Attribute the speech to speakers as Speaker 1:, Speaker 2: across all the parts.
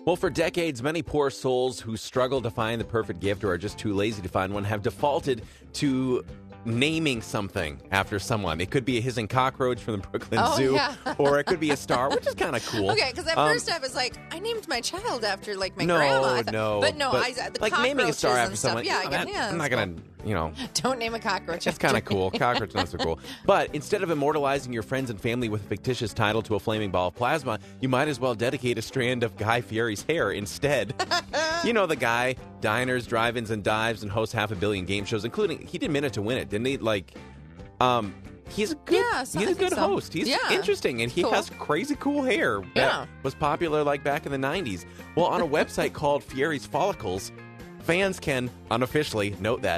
Speaker 1: Well, for decades, many poor souls who struggle to find the perfect gift or are just too lazy to find one have defaulted to naming something after someone. It could be a hissing cockroach from the Brooklyn Zoo,
Speaker 2: yeah.
Speaker 1: or it could be a star, which is kind of cool.
Speaker 2: Okay, because at first I was like, I named my child after like my grandma.
Speaker 1: But
Speaker 2: the
Speaker 1: like naming a star
Speaker 2: cockroaches
Speaker 1: after
Speaker 2: and
Speaker 1: someone.
Speaker 2: stuff. Yeah,
Speaker 1: I'm not gonna,
Speaker 2: Don't name a cockroach.
Speaker 1: It's kind of cool. Cockroach not so cool. But instead of immortalizing your friends and family with a fictitious title to a flaming ball of plasma, you might as well dedicate a strand of Guy Fieri's hair instead. You know the guy, diners, drive-ins, and dives, and hosts 500 million game shows, including, he did Minute to Win It, didn't he? He's a good host. He's interesting, and he has crazy cool hair that was popular like back in the 90s. Well, on a website called Fieri's Follicles, fans can unofficially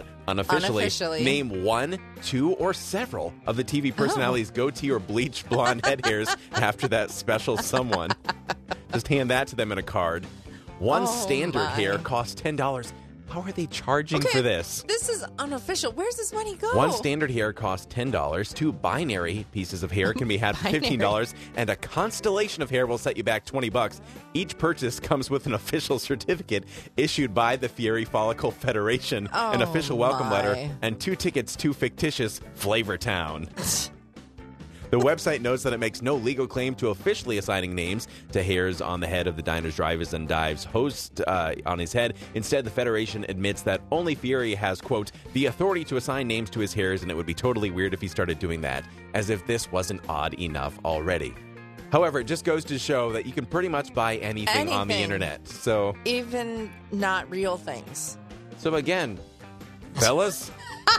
Speaker 1: name one, two, or several of the TV personalities' goatee or bleached blonde head hairs after that special someone. Just hand that to them in a card. One standard hair costs $10. How are they charging for this?
Speaker 2: This is unofficial. Where's this money go?
Speaker 1: One standard hair costs $10. Two binary pieces of hair can be had for $15. And a constellation of hair will set you back $20. Each purchase comes with an official certificate issued by the Fieri Follicle Federation, an official welcome letter, and 2 tickets to fictitious Flavor Town. The website notes that it makes no legal claim to officially assigning names to hairs on the head of the Diners, Drive-Ins, and Dives host on his head. Instead, the Federation admits that only Fieri has, quote, the authority to assign names to his hairs, and it would be totally weird if he started doing that, as if this wasn't odd enough already. However, it just goes to show that you can pretty much buy anything on the internet. So
Speaker 2: even not real things.
Speaker 1: So again, fellas,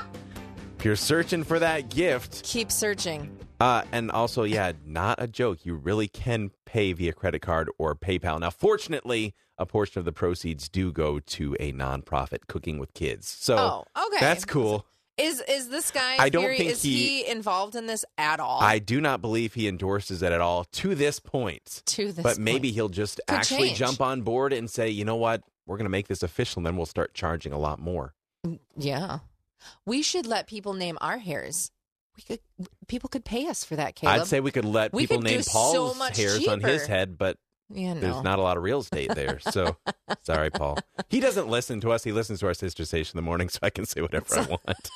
Speaker 1: if you're searching for that gift,
Speaker 2: keep searching.
Speaker 1: And also, not a joke. You really can pay via credit card or PayPal. Now, fortunately, a portion of the proceeds do go to a nonprofit, Cooking with Kids. So that's cool.
Speaker 2: Is this guy, is he involved in this at all?
Speaker 1: I do not believe he endorses it at all to this point. But maybe he'll just actually jump on board and say, you know what, we're going to make this official, and then we'll start charging a lot more.
Speaker 2: Yeah. We should let people name our hairs. People could pay us for that, Caleb.
Speaker 1: I'd say we could let people name Paul's hairs on his head, but there's not a lot of real estate there. So, sorry, Paul. He doesn't listen to us. He listens to our sister station in the morning, so I can say whatever I want.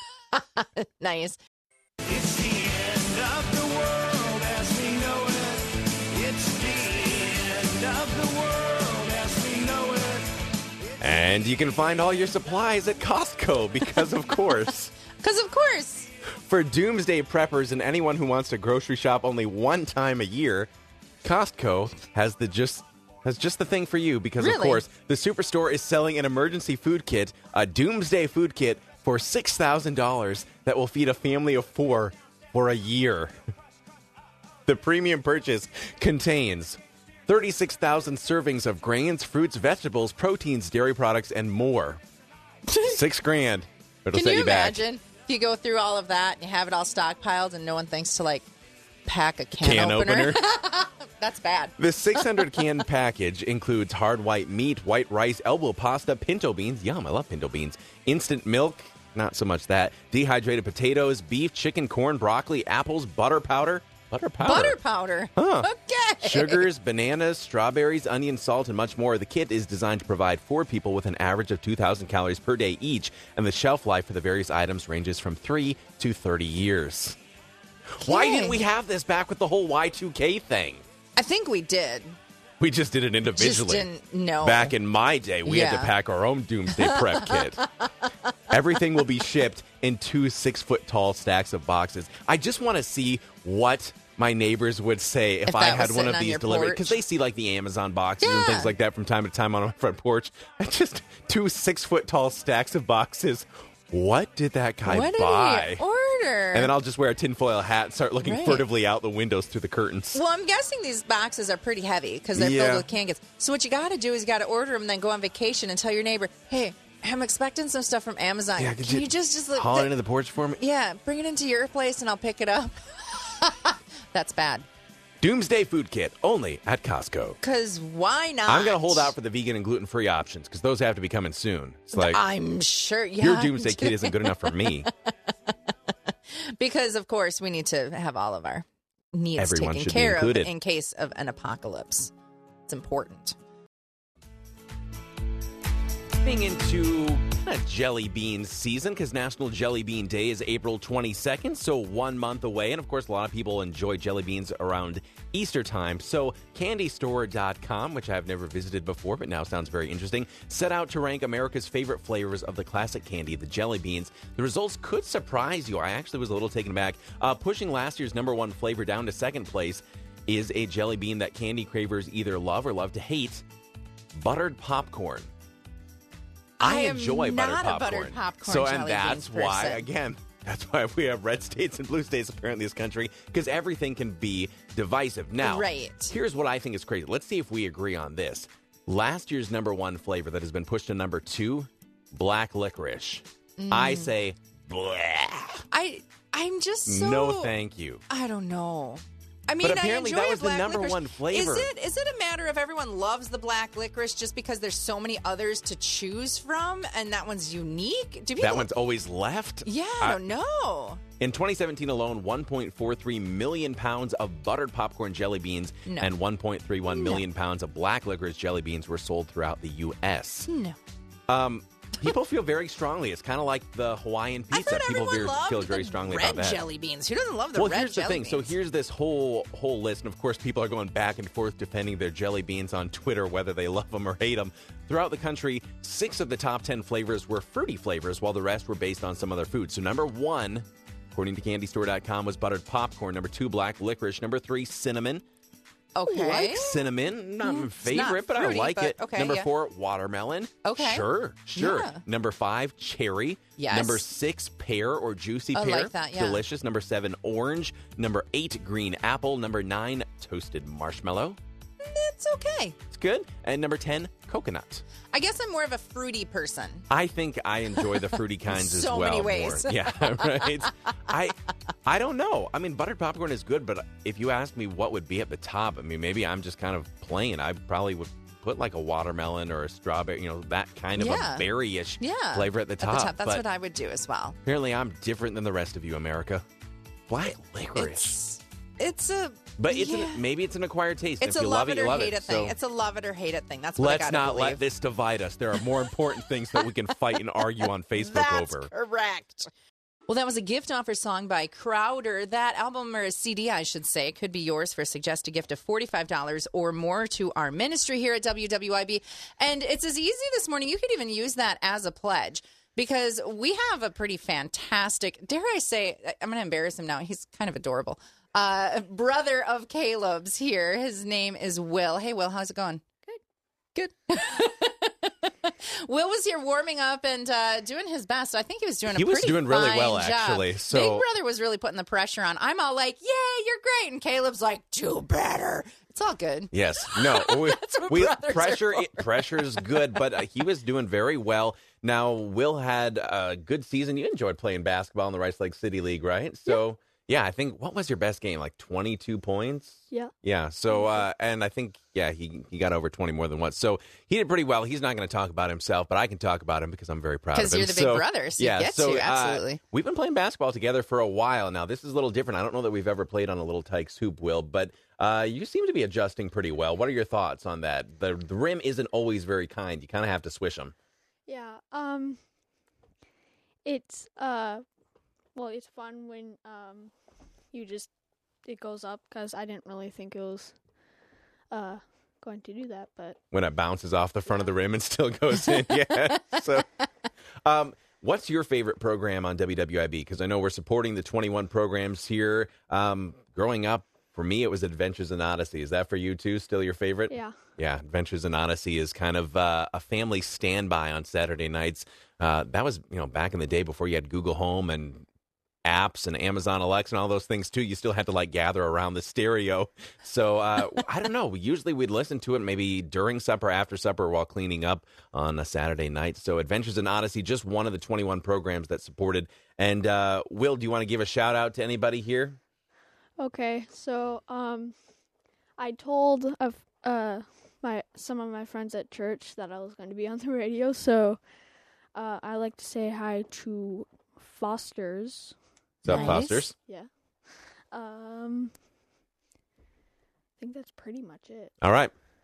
Speaker 2: Nice.
Speaker 3: It's the end of the world as we know it. It's the end of the world as we know it.
Speaker 1: And you can find all your supplies at Costco because, of course. For doomsday preppers and anyone who wants to grocery shop only one time a year, Costco has just the thing for you because, of course, the Superstore is selling an emergency food kit, a doomsday food kit for $6,000 that will feed a family of 4 for a year. The premium purchase contains 36,000 servings of grains, fruits, vegetables, proteins, dairy products, and more. $6,000. It'll set you back.
Speaker 2: Can you imagine? If you go through all of that and you have it all stockpiled and no one thinks to, pack a can opener. That's bad.
Speaker 1: The 600-can package includes hard white meat, white rice, elbow pasta, pinto beans. Yum, I love pinto beans. Instant milk. Not so much that. Dehydrated potatoes, beef, chicken, corn, broccoli, apples, butter powder. Butter powder?
Speaker 2: Huh. Okay.
Speaker 1: Sugars, bananas, strawberries, onion, salt, and much more. The kit is designed to provide 4 people with an average of 2,000 calories per day each, and the shelf life for the various items ranges from 3 to 30 years. Okay. Why didn't we have this back with the whole Y2K thing?
Speaker 2: I think we did.
Speaker 1: We just did it individually.
Speaker 2: Just didn't know.
Speaker 1: Back in my day, we had to pack our own doomsday prep kit. Everything will be shipped in 2 6-foot-tall stacks of boxes. I just want to see what my neighbors would say if I had one of these delivered, because they see the Amazon boxes and things like that from time to time on my front porch. Just 2 6-foot-tall stacks of boxes. What did that guy buy?
Speaker 2: What did he order?
Speaker 1: And then I'll just wear a tinfoil hat and start looking furtively out the windows through the curtains.
Speaker 2: Well, I'm guessing these boxes are pretty heavy because they're filled with canned goods. So what you got to do is you got to order them and then go on vacation and tell your neighbor, hey, I'm expecting some stuff from Amazon.
Speaker 1: Yeah,
Speaker 2: can you just
Speaker 1: haul it into the porch for me?
Speaker 2: Yeah, bring it into your place and I'll pick it up. That's bad.
Speaker 1: Doomsday food kit, only at Costco.
Speaker 2: Because why not?
Speaker 1: I'm going to hold out for the vegan and gluten-free options, because those have to be coming soon. It's
Speaker 2: I'm sure,
Speaker 1: your doomsday kit isn't good enough for me.
Speaker 2: Because, of course, we need to have all of our needs taken care of in case of an apocalypse. It's important.
Speaker 1: Stepping into kind of jelly bean season because National Jelly Bean Day is April 22nd, so 1 month away. And of course, a lot of people enjoy jelly beans around Easter time. So candystore.com, which I've never visited before, but now sounds very interesting, set out to rank America's favorite flavors of the classic candy, the jelly beans. The results could surprise you. I actually was a little taken aback. Pushing last year's number one flavor down to second place is a jelly bean that candy cravers either love or love to hate, buttered popcorn. I enjoy
Speaker 2: buttered popcorn.
Speaker 1: So, and
Speaker 2: jelly
Speaker 1: that's
Speaker 2: beans
Speaker 1: why,
Speaker 2: person.
Speaker 1: again, that's why we have red states and blue states apparently in this country, because everything can be divisive. Now,
Speaker 2: Right.
Speaker 1: here's what I think is crazy. Let's see if we agree on this. Last year's number one flavor that has been pushed to number two, black licorice. I say, bleh.
Speaker 2: I'm just so...
Speaker 1: No, thank you.
Speaker 2: I don't know. I mean,
Speaker 1: But apparently
Speaker 2: I enjoy
Speaker 1: that was the
Speaker 2: black
Speaker 1: number
Speaker 2: licorice.
Speaker 1: one flavor.
Speaker 2: Is it a matter of everyone loves the black licorice just because there's so many others to choose from, and that one's unique? Do people...
Speaker 1: That one's always left?
Speaker 2: Yeah, I don't know.
Speaker 1: In 2017 alone, 1.43 million pounds of buttered popcorn jelly beans and 1.31 million pounds of black licorice jelly beans were sold throughout the U.S.
Speaker 2: No.
Speaker 1: People feel very strongly. It's kind of like the Hawaiian pizza. People feel very strongly about that.
Speaker 2: Red jelly beans. Who doesn't love the
Speaker 1: Well,
Speaker 2: red
Speaker 1: here's the
Speaker 2: jelly
Speaker 1: thing.
Speaker 2: beans?
Speaker 1: So here's this whole list, and of course, people are going back and forth defending their jelly beans on Twitter, whether they love them or hate them. Throughout the country, 6 of the top 10 flavors were fruity flavors, while the rest were based on some other food. So number 1, according to CandyStore.com, was buttered popcorn. Number 2, black licorice. Number 3, cinnamon.
Speaker 2: Okay.
Speaker 1: I like cinnamon. Not my favorite, but
Speaker 2: fruity,
Speaker 1: I like it.
Speaker 2: okay,
Speaker 1: Number
Speaker 2: yeah.
Speaker 1: 4, watermelon.
Speaker 2: Okay.
Speaker 1: Sure.
Speaker 2: Yeah.
Speaker 1: Number 5, cherry.
Speaker 2: Yes.
Speaker 1: Number 6, pear or juicy
Speaker 2: I
Speaker 1: pear.
Speaker 2: like that, yeah.
Speaker 1: Delicious. Number 7, orange. Number 8, green apple. Number 9, toasted marshmallow.
Speaker 2: It's okay.
Speaker 1: It's good. And number 10, coconut.
Speaker 2: I guess I'm more of a fruity person.
Speaker 1: I think I enjoy the fruity kinds as
Speaker 2: So
Speaker 1: well.
Speaker 2: many ways.
Speaker 1: More. Yeah, right. I don't know. I mean, buttered popcorn is good, but if you ask me what would be at the top, I mean, maybe I'm just kind of plain. I probably would put like a watermelon or a strawberry, that kind of a berry-ish flavor at the top.
Speaker 2: That's what I would do as well.
Speaker 1: Apparently, I'm different than the rest of you, America. Black licorice.
Speaker 2: But
Speaker 1: maybe it's an acquired taste.
Speaker 2: It's
Speaker 1: if you
Speaker 2: a
Speaker 1: love
Speaker 2: love
Speaker 1: it, you love
Speaker 2: hate
Speaker 1: it.
Speaker 2: it thing.
Speaker 1: So
Speaker 2: It's a love it or hate it thing. That's what I
Speaker 1: let's
Speaker 2: gotta
Speaker 1: not
Speaker 2: believe.
Speaker 1: let this divide us. There are more important things that we can fight and argue on Facebook
Speaker 2: That's
Speaker 1: over.
Speaker 2: correct. Well, that was a gift offer song by Crowder. That album, or a CD, I should say, could be yours for a suggested gift of $45 or more to our ministry here at WWIB. And it's as easy this morning. You could even use that as a pledge, because we have a pretty fantastic, dare I say, I'm going to embarrass him now. He's kind of adorable. Brother of Caleb's here. His name is Will. Hey, Will, how's it going? Good. Will was here warming up and doing his best. I think he was doing
Speaker 1: He was doing really
Speaker 2: fine
Speaker 1: well,
Speaker 2: job.
Speaker 1: actually. So
Speaker 2: Big Brother was really putting the pressure on. I'm all like, yeah, you're great. And Caleb's like, do better. It's all good.
Speaker 1: Yes. No.
Speaker 2: That's what brothers
Speaker 1: pressure.
Speaker 2: are for.
Speaker 1: Pressure is good, but he was doing very well. Now, Will had a good season. You enjoyed playing basketball in the Rice Lake City League, right? So, yeah, I think, what was your best game? Like 22 points?
Speaker 4: Yeah.
Speaker 1: Yeah. So, and I think, he got over 20 more than once. So he did pretty well. He's not going to talk about himself, but I can talk about him because I'm very proud of him.
Speaker 2: Because you're the big brother, so you get to, absolutely.
Speaker 1: We've been playing basketball together for a while now. This is a little different. I don't know that we've ever played on a Little Tykes hoop, Will, but you seem to be adjusting pretty well. What are your thoughts on that? The rim isn't always very kind. You kind of have to swish them.
Speaker 4: Yeah. It's it's fun when it goes up, because I didn't really think it was going to do that, but
Speaker 1: When it bounces off the front of the rim and still goes in, yeah. So, what's your favorite program on WWIB? Because I know we're supporting the 21 programs here. Growing up, for me, it was Adventures in Odyssey. Is that for you, too, still your favorite?
Speaker 4: yeah.
Speaker 1: Yeah, Adventures in Odyssey is kind of a family standby on Saturday nights. That was, back in the day before you had Google Home and apps and Amazon Alexa and all those things, too. You still had to, gather around the stereo. So, I don't know. Usually we'd listen to it maybe during supper, after supper, while cleaning up on a Saturday night. So, Adventures in Odyssey, just one of the 21 programs that's supported. And, Will, do you want to give a shout-out to anybody here?
Speaker 4: Okay, so I told some of my friends at church that I was going to be on the radio, so I like to say hi to Foster's.
Speaker 1: What's up,
Speaker 2: Nice.
Speaker 1: Fosters?
Speaker 4: Yeah. I think that's pretty much it.
Speaker 1: All right.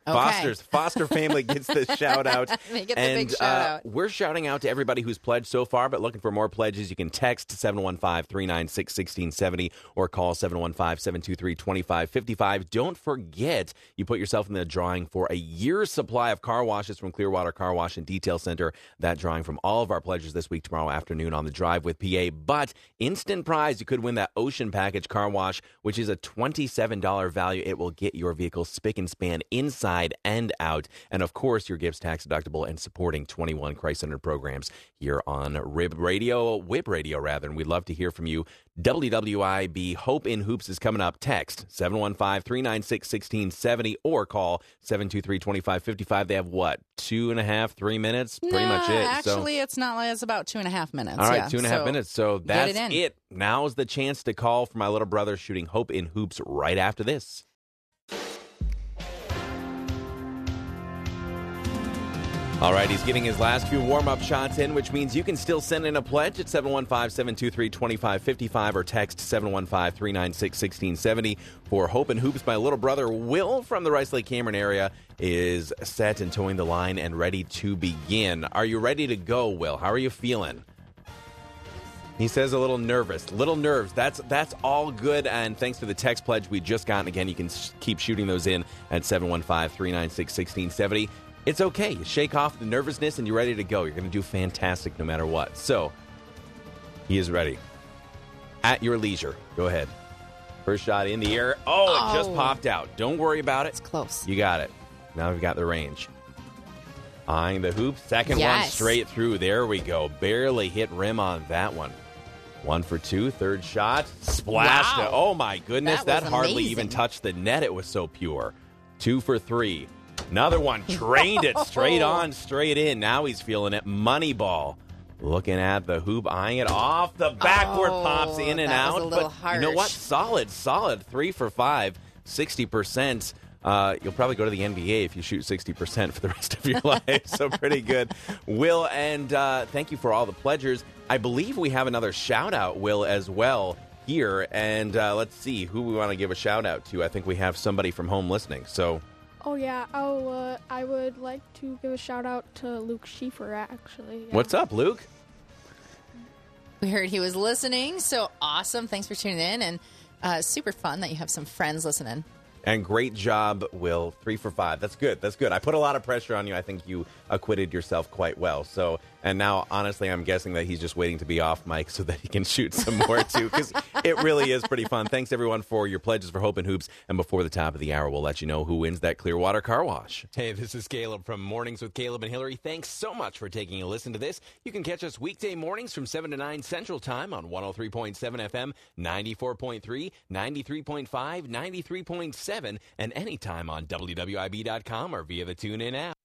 Speaker 1: Foster family gets the shout out.
Speaker 2: They get the big shout out.
Speaker 1: We're shouting out to everybody who's pledged so far, but looking for more pledges. You can text 715-396-1670 or call 715-723-2555. Don't forget, you put yourself in the drawing for a year's supply of car washes from Clearwater Car Wash and Detail Center. That drawing from all of our pledges this week, tomorrow afternoon on The Drive with PA. But instant prize, you could win that Ocean Package car wash, which is a $27 value. It will get your vehicle spick and span inside and out. And of course, your gift's tax deductible and supporting 21 Christ-centered programs here on WIB Radio, and we'd love to hear from you. WWIB Hope in Hoops is coming up. Text 715-396-1670 or call 723-2555. They have 2.5, 3 minutes? Pretty much it.
Speaker 2: Actually, it's not. It's about 2.5 minutes.
Speaker 1: All right, 2.5 minutes. So that's
Speaker 2: it.
Speaker 1: Now's the chance to call for my little brother shooting Hope in Hoops right after this. All right, he's getting his last few warm-up shots in, which means you can still send in a pledge at 715-723-2555 or text 715-396-1670 for Hope and Hoops. My little brother, Will, from the Rice Lake Cameron area, is set and towing the line and ready to begin. Are you ready to go, Will? How are you feeling? He says a little nervous. Little nerves. That's all good, and thanks to the text pledge we just got. And again, you can keep shooting those in at 715-396-1670. It's okay. You shake off the nervousness and you're ready to go. You're going to do fantastic no matter what. So, he is ready. At your leisure. Go ahead. First shot in the air. Oh, it just popped out. Don't worry about it.
Speaker 2: It's close.
Speaker 1: You got it. Now we've got the range. Eyeing the hoop. Second one straight through. There we go. Barely hit rim on that one. 1 for 2. Third shot. Splashed.
Speaker 2: Wow.
Speaker 1: Oh, my goodness. That hardly
Speaker 2: amazing.
Speaker 1: even touched the net. It was so pure. 2 for 3. Another one, trained it straight on, straight in. Now he's feeling it. Money ball. Looking at the hoop, eyeing it off the backward, pops in and out.
Speaker 2: Was a little
Speaker 1: but you know what?
Speaker 2: harsh.
Speaker 1: Solid. 3 for 5, 60%. You'll probably go to the NBA if you shoot 60% for the rest of your life. So pretty good. Will, and thank you for all the pledgers. I believe we have another shout-out, Will, as well here. And let's see who we want to give a shout-out to. I think we have somebody from home listening. So...
Speaker 4: Oh, yeah. I would like to give a shout-out to Luke Schiefer, actually. Yeah.
Speaker 1: What's up, Luke?
Speaker 2: We heard he was listening, so awesome. Thanks for tuning in, and super fun that you have some friends listening.
Speaker 1: And great job, Will. 3 for 5. That's good. I put a lot of pressure on you. I think you acquitted yourself quite well. So, and now, honestly, I'm guessing that he's just waiting to be off mic so that he can shoot some more, too, because it really is pretty fun. Thanks, everyone, for your pledges for Hope and Hoops. And before the top of the hour, we'll let you know who wins that Clearwater Car Wash. Hey, this is Caleb from Mornings with Caleb and Hillary. Thanks so much for taking a listen to this. You can catch us weekday mornings from 7 to 9 Central Time on 103.7 FM, 94.3, 93.5, 93.7, and anytime on WWIB.com or via the TuneIn app.